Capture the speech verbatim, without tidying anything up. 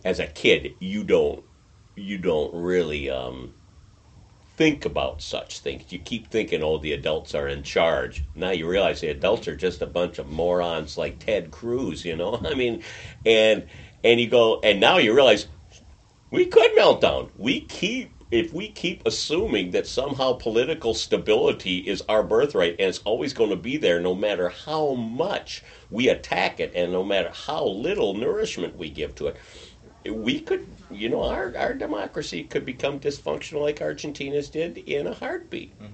as a kid, you don't you don't really um, think about such things. You keep thinking, oh, the adults are in charge. Now you realize the adults are just a bunch of morons like Ted Cruz, you know? I mean, and and you go, and now you realize we could melt down. We keep if we keep assuming that somehow political stability is our birthright and it's always going to be there no matter how much we attack it and no matter how little nourishment we give to it, we could, you know, our, our democracy could become dysfunctional like Argentina's did in a heartbeat.